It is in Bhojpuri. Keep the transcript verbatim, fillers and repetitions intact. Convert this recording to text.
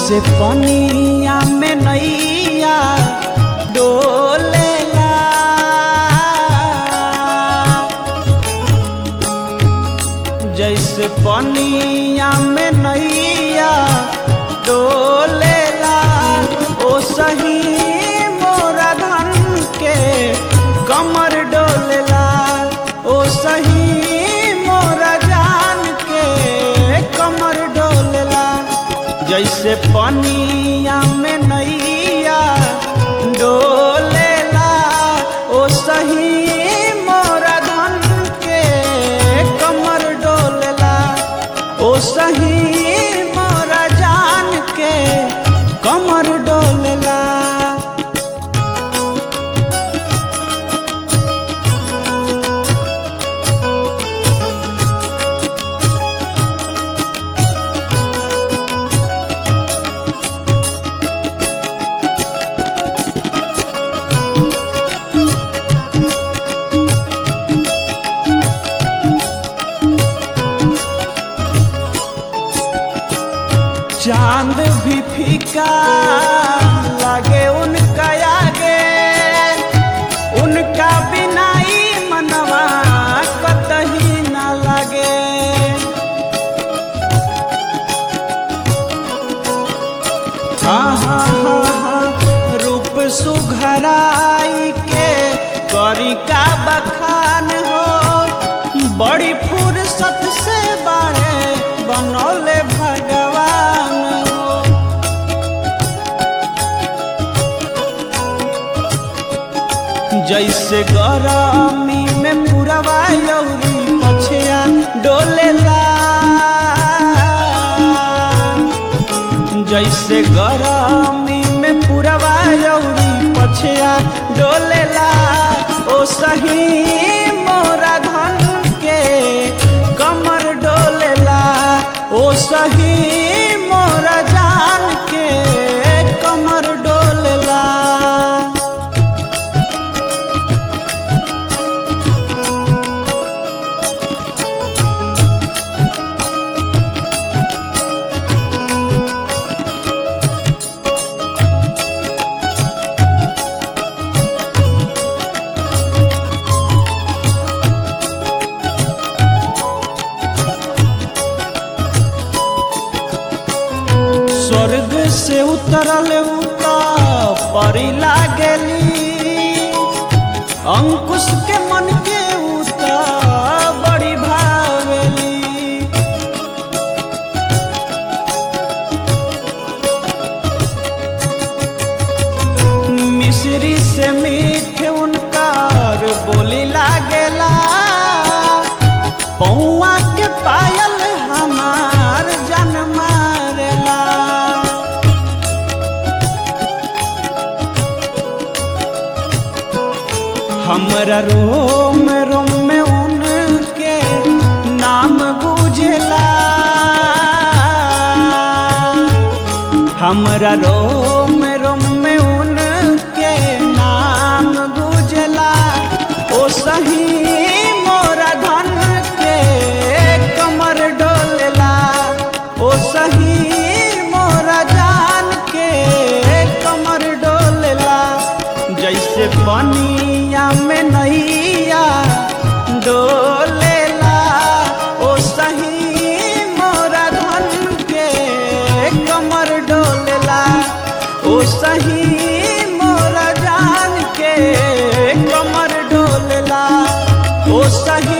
जैसे पनिया में नैया डोलेला, जैसे पनिया में नैया डोलेला, ओ सही मोरा धन के कमर डोलेला, ओ सही मोरा जान के कमर डोलेला। जैसे पनिया में नैया डोलेला, ओ सही मोरा धन के कमर डोलेला, ओ सही मोरा जान के कमर डोलेला। चांद भी फीका लागे उनका आगे, उनका बिना ही मनवा कतही न लगे। हाँ हाँ हाँ हाँ, रूप सुघराई के करी का बखान हो, बड़ी फुर्सत से बारे बनौले भगवान हो। जैसे गरमी में पुरवा यौरी पछिया डोलेला, जैसे गरमी में पुरवा यौरी पछिया डोलेला, ओ सही मोरा धन के कमर डोलेला, ओ सही मोरा जान के कमर डोलेला। स्वर्ग से उतरल उता परी लागेली, अंकुश के मन के उता बड़ी भावेली। मिश्री से मीठे उनकार बोली लागेला, पौआ के पायल हमार जन मारेला। हमरा रोम रोम में उनके नाम गुजला, हमरा रोम रोम में उनके नाम गुजला, ओ सही मोरा धन के कमर डोलेला, ओ सही मोरा जान के कमर डोलेला। जैसे पनिया में नैया डोलेला, ओ सही मोरा धन के कमर डोलेला, ओ सही मोरा जान के कमर डोलेला, ओ सही